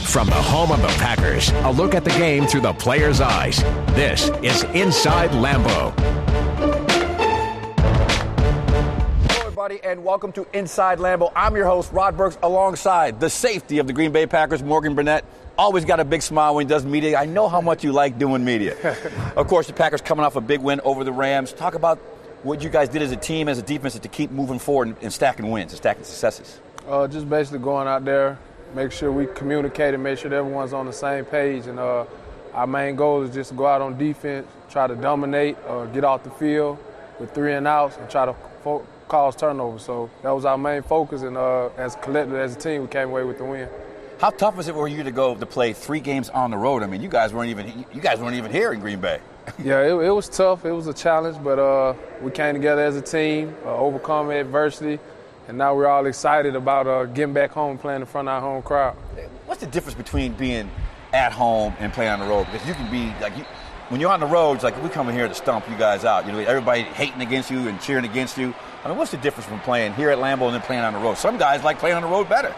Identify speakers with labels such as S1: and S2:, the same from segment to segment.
S1: From the home of the Packers, a look at the game through the players' eyes. This is Inside Lambeau.
S2: Hello, everybody, and welcome to Inside Lambeau. I'm your host, Rod Burks, alongside the safety of the Green Bay Packers, Morgan Burnett. Always got a big smile when he does media. I know how much you like doing media. Of course, the Packers coming off a big win over the Rams. Talk about what you guys did as a team, as a defense, to keep moving forward and stacking wins and stacking successes.
S3: Just basically going out there, make sure we communicate and make sure that everyone's on the same page. And our main goal is just to go out on defense, try to dominate, get off the field with 3 and outs, and try to cause turnovers. So that was our main focus, and as a collective, as a team, we came away with the win.
S2: How tough was it for you to go to play 3 games on the road? I mean, you guys weren't even here in Green Bay.
S3: Yeah, it was tough. It was a challenge, but we came together as a team, overcome adversity. And now we're all excited about getting back home and playing in front of our home crowd.
S2: What's the difference between being at home and playing on the road? Because you can be when you're on the road, it's like we coming here to stomp you guys out. You know, everybody hating against you and cheering against you. I mean, what's the difference from playing here at Lambeau and then playing on the road? Some guys like playing on the road better.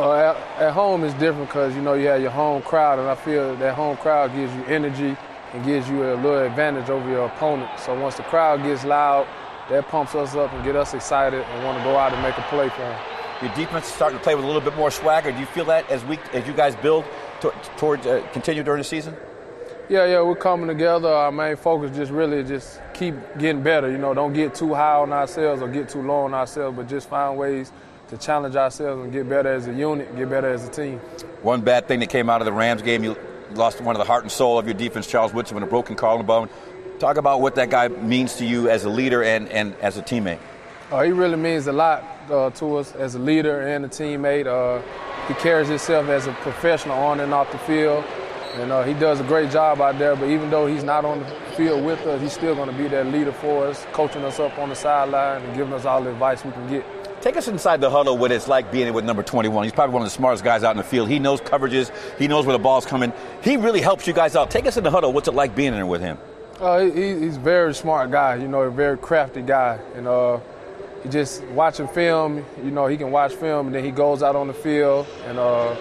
S3: At home is different because you have your home crowd, and I feel that home crowd gives you energy and gives you a little advantage over your opponent. So once the crowd gets loud, that pumps us up and get us excited and want to go out and make a play for them.
S2: Your defense is starting to play with a little bit more swagger. Do you feel that as you guys build towards continue during the season?
S3: Yeah, we're coming together. Our main focus just keep getting better. Don't get too high on ourselves or get too low on ourselves, but just find ways to challenge ourselves and get better as a unit, get better as a team. One
S2: bad thing that came out of the Rams game, you lost one of the heart and soul of your defense, Charles Woodson, with a broken collarbone. Talk about what that guy means to you as a leader and as a teammate.
S3: He really means a lot to us as a leader and a teammate. He carries himself as a professional on and off the field, and he does a great job out there. But even though he's not on the field with us, he's still going to be that leader for us, coaching us up on the sideline and giving us all the advice we can get.
S2: Take us inside the huddle, what it's like being with number 21. He's probably one of the smartest guys out in the field. He knows coverages. He knows where the ball's coming. He really helps you guys out. Take us in the huddle. What's it like being in there with him?
S3: He's a very smart guy, a very crafty guy. And he just watching film, he can watch film, and then he goes out on the field, and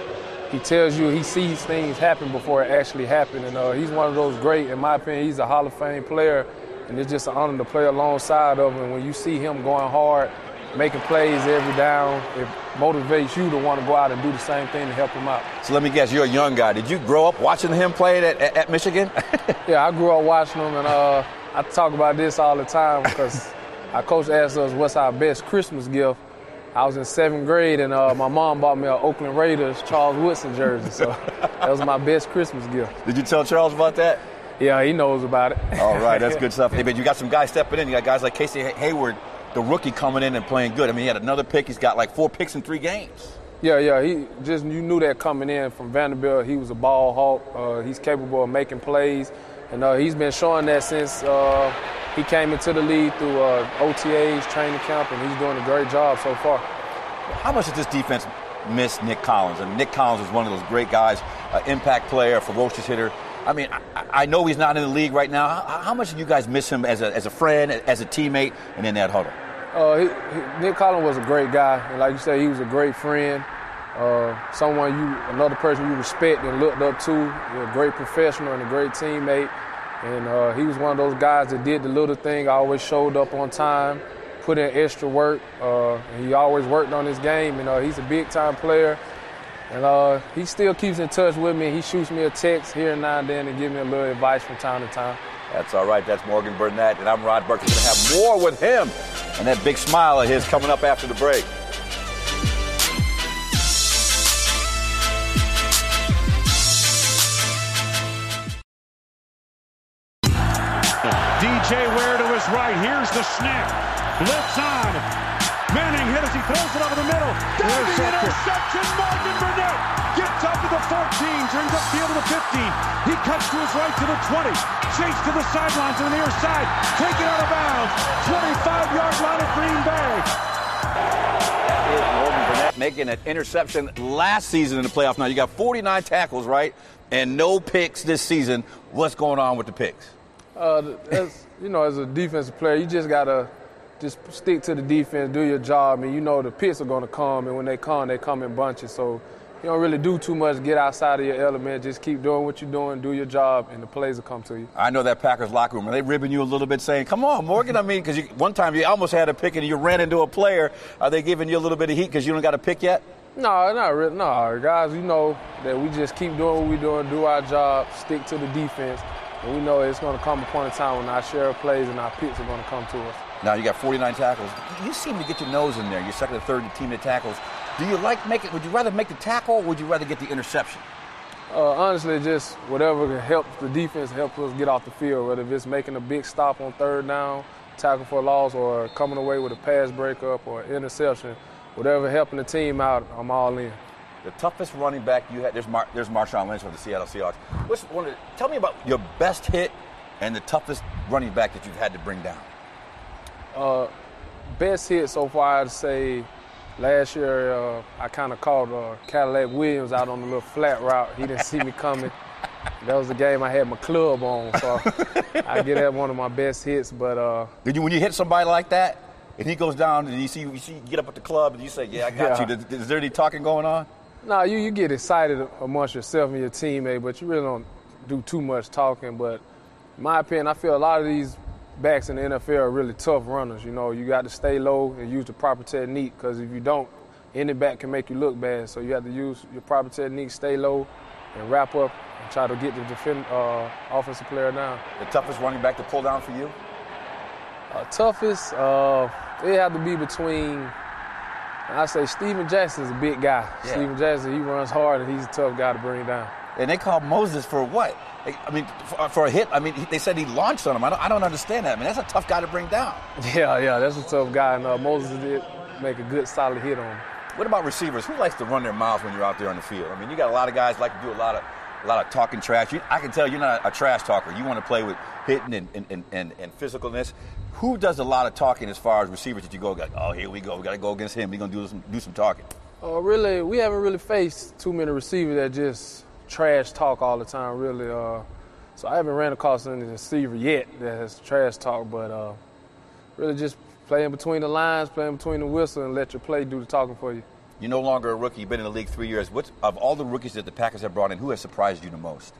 S3: he tells you he sees things happen before it actually happen. And he's one of those great, in my opinion, he's a Hall of Fame player, and it's just an honor to play alongside of him. When you see him going hard, making plays every down, it motivates you to want to go out and do the same thing to help him out.
S2: So let me guess, you're a young guy. Did you grow up watching him play at Michigan?
S3: Yeah, I grew up watching him, and I talk about this all the time because our coach asked us what's our best Christmas gift. I was in 7th grade, and my mom bought me an Oakland Raiders Charles Woodson jersey, so that was my best Christmas gift.
S2: Did you tell Charles about that?
S3: Yeah, he knows about it.
S2: All right, that's good stuff. Hey, but you got some guys stepping in. You got guys like Casey Hayward, the rookie, coming in and playing good. I mean, he had another pick. He's got like 4 picks in 3 games.
S3: Yeah, you knew that coming in from Vanderbilt. He was a ball hawk. He's capable of making plays, and he's been showing that since he came into the league through OTAs, training camp, and he's doing a great job so far.
S2: How much does this defense miss Nick Collins? I mean, Nick Collins is one of those great guys, impact player, ferocious hitter. I mean, I know he's not in the league right now. How much do you guys miss him as a friend, as a teammate, and in that huddle?
S3: Nick Collins was a great guy, and like you said, he was a great friend. Another person you respect and looked up to. A great professional and a great teammate. And he was one of those guys that did the little thing. Always showed up on time, put in extra work. And he always worked on his game. And he's a big-time player. And he still keeps in touch with me. He shoots me a text here and now and then and gives me a little advice from time to time.
S2: That's all right. That's Morgan Burnett, and I'm Rod Burke. We're going to have more with him and that big smile of his coming up after the break.
S4: DJ Ware to his right. Here's the snap. Blitz on. Manning hit as he throws it over the middle. Diving interception. Morgan Burnett gets up to the 14, turns upfield to the 15. He cuts to his right to the 20. Chase to the sidelines to the near side. Taken out of bounds. 25-yard line of Green Bay.
S2: That is Morgan Burnett making an interception last season in the playoffs. Now, you got 49 tackles, right? And no picks this season. What's going on with the picks?
S3: As a defensive player, you just got to just stick to the defense, do your job, and the picks are going to come, and when they come in bunches. So you don't really do too much, get outside of your element, just keep doing what you're doing, do your job, and the plays will come to you.
S2: I know that Packers locker room, are they ribbing you a little bit saying, come on, Morgan? I mean, because one time you almost had a pick and you ran into a player. Are they giving you a little bit of heat because you don't got a pick yet?
S3: No, not really. No, guys, you know that we just keep doing what we're doing, do our job, stick to the defense, and we know it's going to come a point in time when our share of plays and our picks are going to come to us.
S2: Now you got 49 tackles. You seem to get your nose in there. You're second or third team in tackles. Do you like would you rather make the tackle or would you rather get the interception?
S3: Honestly, just whatever helps the defense, helps us get off the field, whether it's making a big stop on third down, tackle for a loss, or coming away with a pass breakup or interception. Whatever helping the team out, I'm all in.
S2: The toughest running back you had, there's Marshawn Lynch from the Seattle Seahawks. Tell me about your best hit and the toughest running back that you've had to bring down.
S3: Best hit so far, I'd say last year I kind of caught Cadillac Williams out on a little flat route. He didn't see me coming. That was the game I had my club on, so I get that one of my best hits. But
S2: when you hit somebody like that, and he goes down, and you see get up at the club, and you say, "Yeah, I got you." Is there any talking going on?
S3: No, you get excited amongst yourself and your teammate, but you really don't do too much talking. But in my opinion, I feel a lot of these backs in the NFL are really tough runners. You know, you got to stay low and use the proper technique, because if you don't, any back can make you look bad. So you have to use your proper technique, stay low, and wrap up and try to get the offensive player down.
S2: The toughest running back to pull down for you?
S3: Toughest, it had to be between, I say Steven Jackson's a big guy.
S2: Yeah.
S3: Steven Jackson, he runs hard, and he's a tough guy to bring down.
S2: And they called Moses for what? I mean, for a hit. I mean, they said he launched on him. I don't understand that. I mean, that's a tough guy to bring down.
S3: Yeah, that's a tough guy. And Moses did make a good, solid hit on him.
S2: What about receivers? Who likes to run their mouths when you're out there on the field? I mean, you got a lot of guys like to do a lot of talking trash. I can tell you're not a trash talker. You want to play with hitting and physicalness. Who does a lot of talking as far as receivers that you go, like, oh, here we go. We got to go against him. We're going to do some talking.
S3: Really, we haven't really faced too many receivers that just trash talk all the time, really. So I haven't ran across any receiver yet that has trash talk, but really just playing between the lines, playing between the whistle, and let your play do the talking for you.
S2: You're no longer a rookie. You've been in the league 3 years. Of all the rookies that the Packers have brought in, who has surprised you the most?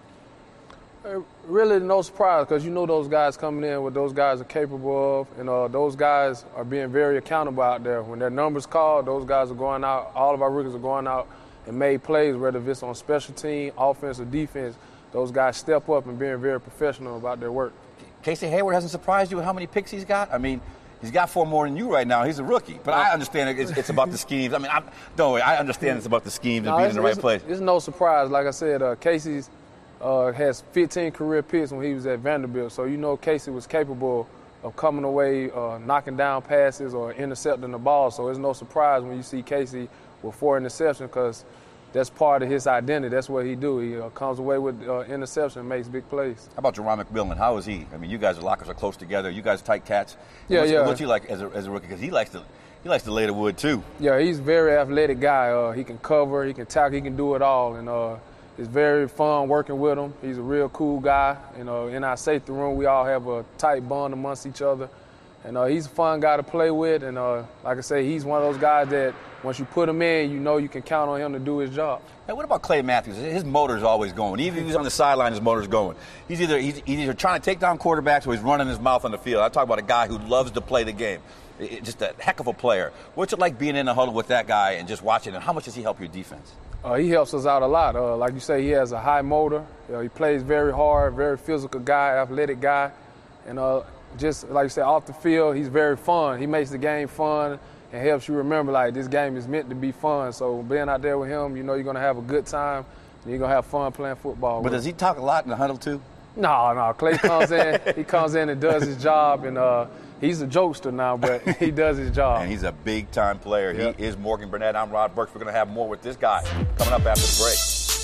S3: Really no surprise, because you know those guys coming in, what those guys are capable of, and those guys are being very accountable out there. When their numbers called, those guys are going out, all of our rookies are going out and made plays, whether it's on special team, offense, or defense. Those guys step up and being very professional about their work.
S2: Casey Hayward hasn't surprised you with how many picks he's got? I mean, he's got 4 more than you right now. He's a rookie. But I understand it's about the schemes. I mean, I understand it's about the schemes and being in the right place.
S3: It's no surprise. Like I said, Casey's has 15 career picks when he was at Vanderbilt. So you know Casey was capable of coming away, knocking down passes or intercepting the ball. So it's no surprise when you see Casey with 4 interceptions, because that's part of his identity. That's what he do. He comes away with interception and makes big plays. How
S2: about Jerron McMillan? How is he? I mean, you guys' lockers are close together. You guys tight cats. What's he like as a rookie? Because he likes to lay the wood too.
S3: Yeah, he's a very athletic guy. He can cover, he can tackle, he can do it all, and it's very fun working with him. He's a real cool guy. In our safety room, we all have a tight bond amongst each other. And he's a fun guy to play with. And like I say, he's one of those guys that once you put him in, you know you can count on him to do his job.
S2: Hey, what about Clay Matthews? His motor's always going. Even if he's on the sideline, his motor's going. He's either trying to take down quarterbacks or he's running his mouth on the field. I talk about a guy who loves to play the game. Just a heck of a player. What's it like being in the huddle with that guy and just watching him? How much does he help your defense?
S3: He helps us out a lot. Like you say, he has a high motor. He plays very hard, very physical guy, athletic guy. And just like you said, off the field, he's very fun. He makes the game fun and helps you remember, like, this game is meant to be fun. So being out there with him, you know you're going to have a good time and you're going to have fun playing football.
S2: But does he talk a lot in the huddle too?
S3: No. Clay comes in, he comes in and does his job, and he's a jokester now, but he does his job.
S2: And he's a big-time player.
S3: Yep.
S2: He is Morgan Burnett. I'm Rod Burks. We're going to have more with this guy coming up after the break.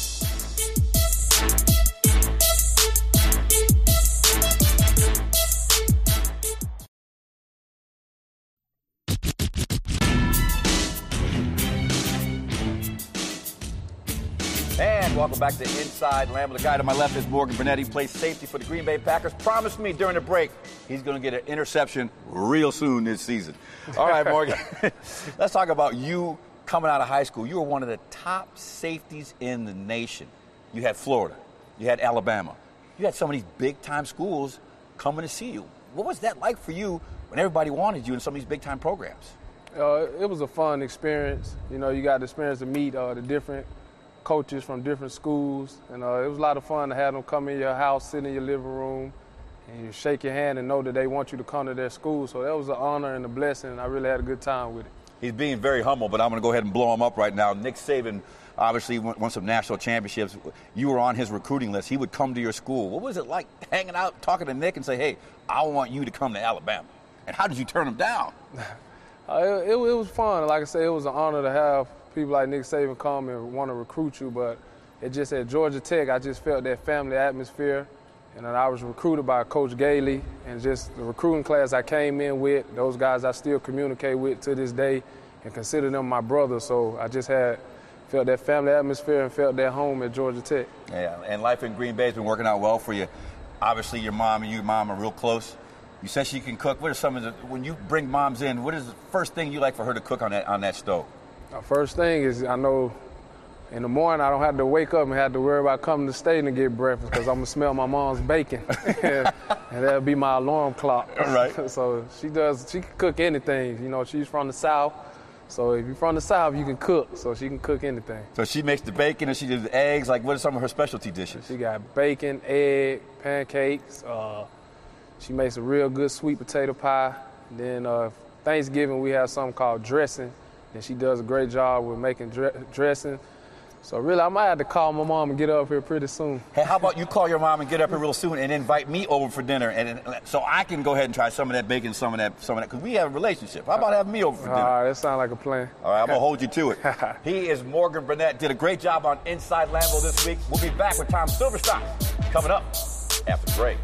S2: And welcome back to Inside Lambeau. The guy to my left is Morgan Burnett. He plays safety for the Green Bay Packers. Promised me during the break he's going to get an interception real soon this season. All right, Morgan. Let's talk about you coming out of high school, you were one of the top safeties in the nation. You had Florida. You had Alabama. You had some of these big-time schools coming to see you. What was that like for you when everybody wanted you in some of these big-time programs?
S3: It was a fun experience. You know, you got the experience to meet the different coaches from different schools. And it was a lot of fun to have them come in your house, sit in your living room, and you shake your hand and know that they want you to come to their school. So that was an honor and a blessing, and I really had a good time with it.
S2: He's being very humble, but I'm going to go ahead and blow him up right now. Nick Saban obviously won some national championships. You were on his recruiting list. He would come to your school. What was it like hanging out, talking to Nick and say, hey, I want you to come to Alabama? And how did you turn him down?
S3: It was fun. Like I said, it was an honor to have people like Nick Saban come and want to recruit you, but it just at Georgia Tech, I just felt that family atmosphere. And then I was recruited by Coach Gailey, and just the recruiting class I came in with, those guys I still communicate with to this day and consider them my brothers. So I just felt that family atmosphere and felt that home at Georgia Tech.
S2: Yeah, and life in Green Bay has been working out well for you. Obviously, your mom and your mom are real close. You said she can cook. What are some of the, when you bring moms in, what is the first thing you like for her to cook on that stove?
S3: First thing is, I know in the morning I don't have to wake up and have to worry about coming to the station to get breakfast because I'm going to smell my mom's bacon. And that'll be my alarm clock.
S2: All right.
S3: So she can cook anything. You know, she's from the South. So if you're from the South, you can cook. So she can cook anything.
S2: So she makes the bacon and she does the eggs. Like, what are some of her specialty dishes?
S3: She got bacon, egg, pancakes. She makes a real good sweet potato pie. Then Thanksgiving, we have something called dressing. And she does a great job with making dressing. So really, I might have to call my mom and get up here pretty soon.
S2: Hey, how about you call your mom and get up here real soon and invite me over for dinner, and so I can go ahead and try some of that bacon, some of that, because we have a relationship. How about having me over for dinner?
S3: All right, that sounds like a plan.
S2: All right, I'm gonna hold you to it. He is Morgan Burnett. Did a great job on Inside Lambeau this week. We'll be back with Tom Silverstein coming up after the break.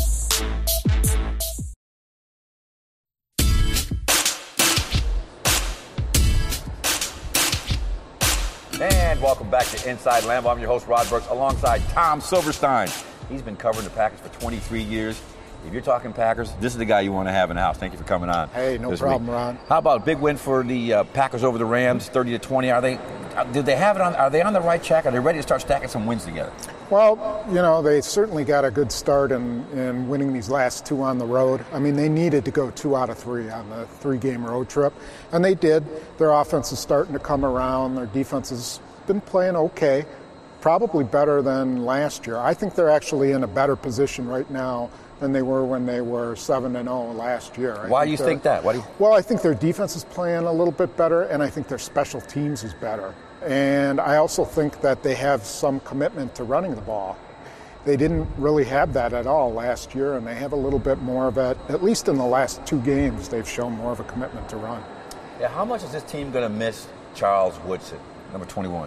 S2: And welcome back to Inside Lambeau. I'm your host, Rod Burks, alongside Tom Silverstein. He's been covering the Packers for 23 years. If you're talking Packers, this is the guy you want to have in the house. Thank you for coming on.
S5: Hey, no problem, Ron.
S2: How about a big win for the Packers over the Rams, 30-20? Did they have it on? Are they on the right track? Are they ready to start stacking some wins together?
S5: Well, you know, they certainly got a good start in winning these last two on the road. I mean, they needed to go 2 out of 3 on the 3-game road trip, and they did. Their offense is starting to come around. Their defense has been playing okay, probably better than last year. I think they're actually in a better position right now than they were when they were 7-0 last year.
S2: Why do you think that?
S5: Well, I think their defense is playing a little bit better, and I think their special teams is better. And I also think that they have some commitment to running the ball. They didn't really have that at all last year, and they have a little bit more of it. At least in the last 2 games, they've shown more of a commitment to run.
S2: Yeah, how much is this team going to miss Charles Woodson, number 21?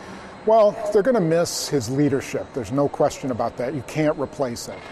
S5: Well, they're going to miss his leadership. There's no question about that. You can't replace it.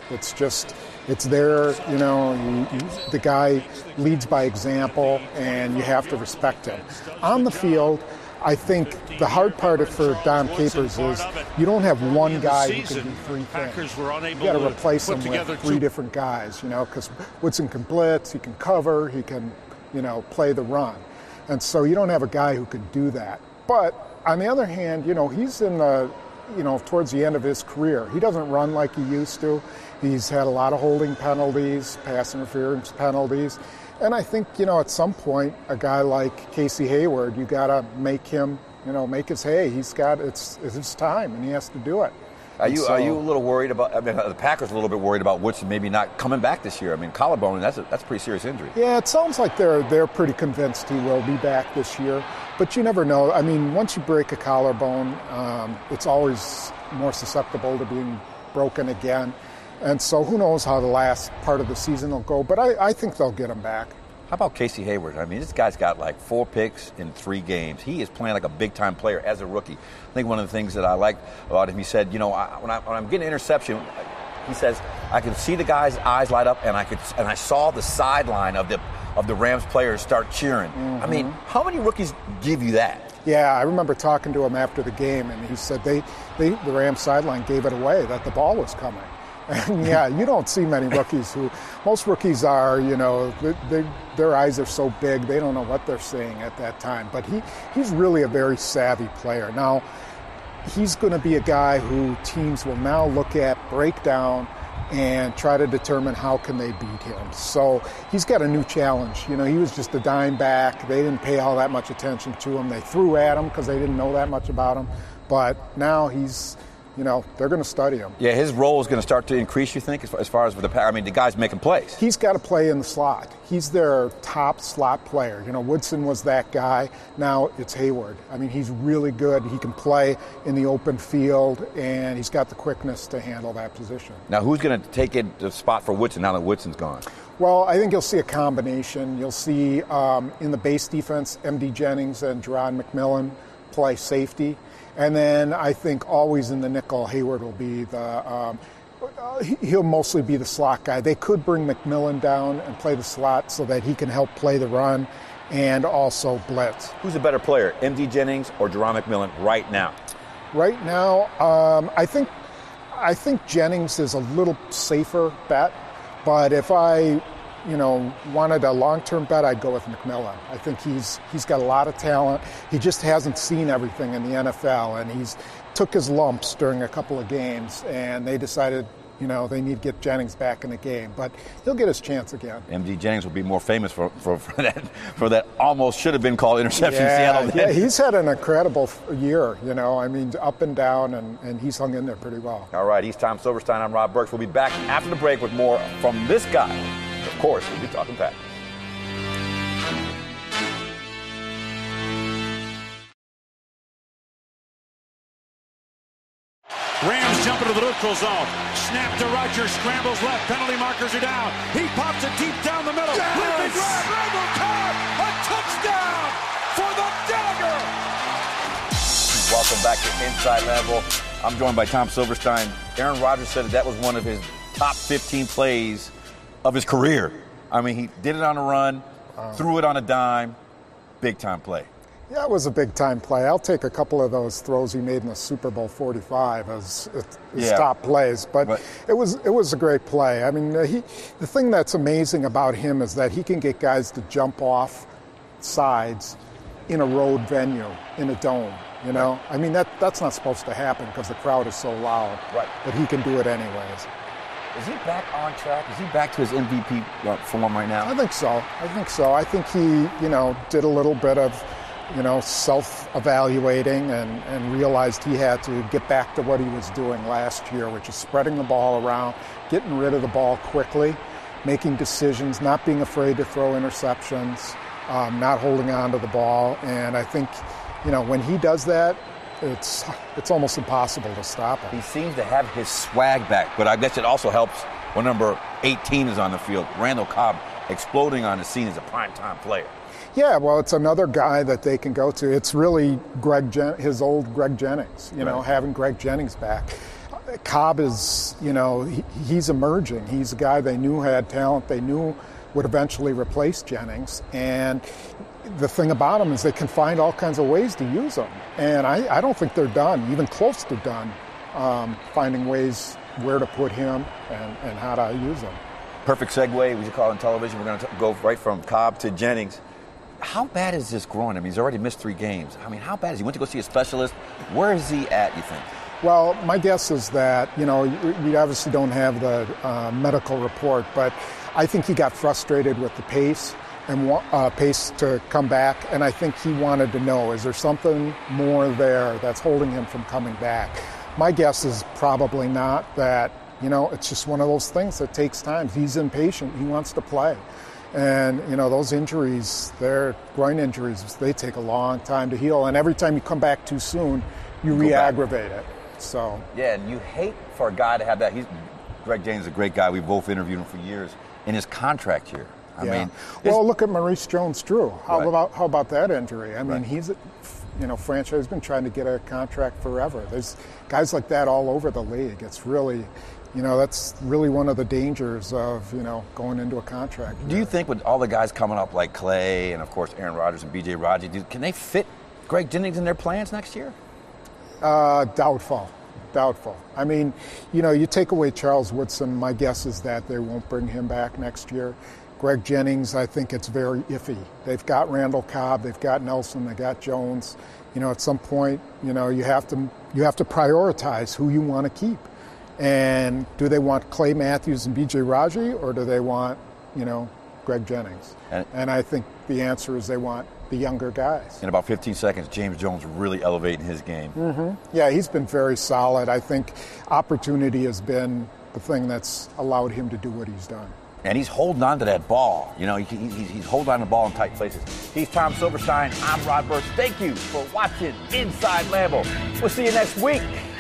S5: It's there, you know, the guy leads by example, and you have to respect him. On the field, I think the hard part for Dom Capers is you don't have one guy who can do 3 things. You got to replace him with 3 different guys, you know, because Woodson can blitz, he can cover, he can, you know, play the run. And so you don't have a guy who can do that. But on the other hand, you know, he's in the, you know, towards the end of his career. He doesn't run like he used to. He's had a lot of holding penalties, pass interference penalties. And I think, you know, at some point, a guy like Casey Hayward, you got to make him, you know, make his hay. It's his time, and he has to do it.
S2: Are you a little worried about? I mean, the Packers are a little bit worried about Woodson maybe not coming back this year. I mean, collarbone, that's a pretty serious injury.
S5: Yeah, it sounds like they're pretty convinced he will be back this year, but you never know. I mean, once you break a collarbone, it's always more susceptible to being broken again. And so who knows how the last part of the season will go, but I think they'll get him back.
S2: How about Casey Hayward? I mean, this guy's got like 4 picks in 3 games. He is playing like a big-time player as a rookie. I think one of the things that I like about him, he said, you know, when I'm getting an interception, he says, I can see the guy's eyes light up, and I saw the sideline of the Rams players start cheering. Mm-hmm. I mean, how many rookies give you that?
S5: Yeah, I remember talking to him after the game, and he said the Rams sideline gave it away, that the ball was coming. And yeah, you don't see many rookies most rookies are, their eyes are so big, they don't know what they're seeing at that time. But he's really a very savvy player. Now, he's going to be a guy who teams will now look at, break down, and try to determine how can they beat him. So he's got a new challenge. He was just a dime back. They didn't pay all that much attention to him. They threw at him because they didn't know that much about him. But now he's, they're going to study him.
S2: Yeah, his role is going to start to increase, you think, as far as with the Packers? I mean, the guy's making plays.
S5: He's got to play in the slot. He's their top slot player. Woodson was that guy. Now it's Hayward. I mean, he's really good. He can play in the open field, and he's got the quickness to handle that position.
S2: Now, who's going to take the spot for Woodson now that Woodson's gone?
S5: Well, I think you'll see a combination. You'll see in the base defense, M.D. Jennings and Jerron McMillan play safety. And then I think always in the nickel, Hayward will be he'll mostly be the slot guy. They could bring McMillan down and play the slot so that he can help play the run and also blitz.
S2: Who's a better player, M.D. Jennings or Jerron McMillan right now?
S5: Right now, I think Jennings is a little safer bet. But if I wanted a long-term bet, I'd go with McMillan. I think he's got a lot of talent. He just hasn't seen everything in the NFL, and he's took his lumps during a couple of games, and they decided, they need to get Jennings back in the game. But he'll get his chance again. M.D.
S2: Jennings will be more famous for that almost should have been called interception. Seattle.
S5: Yeah, he's had an incredible year, up and down, and he's hung in there pretty well.
S2: All right, he's Tom Silverstein. I'm Rod Burks. We'll be back after the break with more from this guy. Of course, we'll be talking Packers.
S4: Rams jump into the neutral zone. Snap to Rodgers, scrambles left. Penalty markers are down. He pops it deep down the middle.
S5: Yes!
S4: Leaping drive. Randall Cobb, a touchdown for the Dagger.
S2: Welcome back to Inside Lambeau. I'm joined by Tom Silverstein. Aaron Rodgers said that was one of his top 15 plays of his career. I mean, he did it on a run, threw it on a dime, big-time play.
S5: Yeah, it was a big-time play. I'll take a couple of those throws he made in the Super Bowl 45 as his top plays. But it was a great play. I mean, the thing that's amazing about him is that he can get guys to jump off sides in a road venue, in a dome. I mean, that's not supposed to happen because the crowd is so loud.
S2: Right.
S5: But he can do it anyways.
S2: Is he back on track? Is he back to his MVP form right now?
S5: I think so. I think he, did a little bit of, self-evaluating and realized he had to get back to what he was doing last year, which is spreading the ball around, getting rid of the ball quickly, making decisions, not being afraid to throw interceptions, not holding on to the ball. And I think, when he does that, it's almost impossible to stop him.
S2: He seems to have his swag back, but I guess it also helps when number 18 is on the field. Randall Cobb exploding on the scene as a primetime player.
S5: Yeah, well, it's another guy that they can go to. It's really his old Greg Jennings, having Greg Jennings back. Cobb is, he's emerging. He's a guy they knew had talent. They knew would eventually replace Jennings. And the thing about them is they can find all kinds of ways to use them. And I don't think they're done, even close to done, finding ways where to put him and how to use him.
S2: Perfect segue, we should call it on television. We're going to go right from Cobb to Jennings. How bad is this groin? I mean, he's already missed 3 games. I mean, how bad is he? Went to go see a specialist. Where is he at, you think?
S5: Well, my guess is that, we obviously don't have the medical report, but I think he got frustrated with the pace to come back, and I think he wanted to know, is there something more there that's holding him from coming back? My guess is probably not, that, it's just one of those things that takes time. He's impatient. He wants to play. And, those injuries, they're groin injuries, they take a long time to heal. And every time you come back too soon, you re-aggravate it. So. Yeah,
S2: and you hate for a guy to have that. Greg Jennings is a great guy. We've both interviewed him for years. In his contract year. I mean,
S5: well, look at Maurice Jones-Drew. How about that injury? I mean, he's, franchise has been trying to get a contract forever. There's guys like that all over the league. It's really, that's really one of the dangers of, going into a contract.
S2: Do you think with all the guys coming up like Clay and, of course, Aaron Rodgers and B.J. Raji, can they fit Greg Jennings in their plans next year?
S5: Doubtful. Doubtful. I mean, you take away Charles Woodson, my guess is that they won't bring him back next year. Greg Jennings, I think it's very iffy. They've got Randall Cobb, they've got Nelson, they got Jones. At some point, you have to prioritize who you want to keep. And do they want Clay Matthews and B.J. Raji, or do they want, Greg Jennings? And I think the answer is they want the younger guys.
S2: In about 15 seconds, James Jones really elevating his game.
S5: Mm-hmm. Yeah, he's been very solid. I think opportunity has been the thing that's allowed him to do what he's done.
S2: And he's holding on to that ball. He's holding on to the ball in tight places. He's Tom Silverstein. I'm Rod Burks. Thank you for watching Inside Lambeau. We'll see you next week.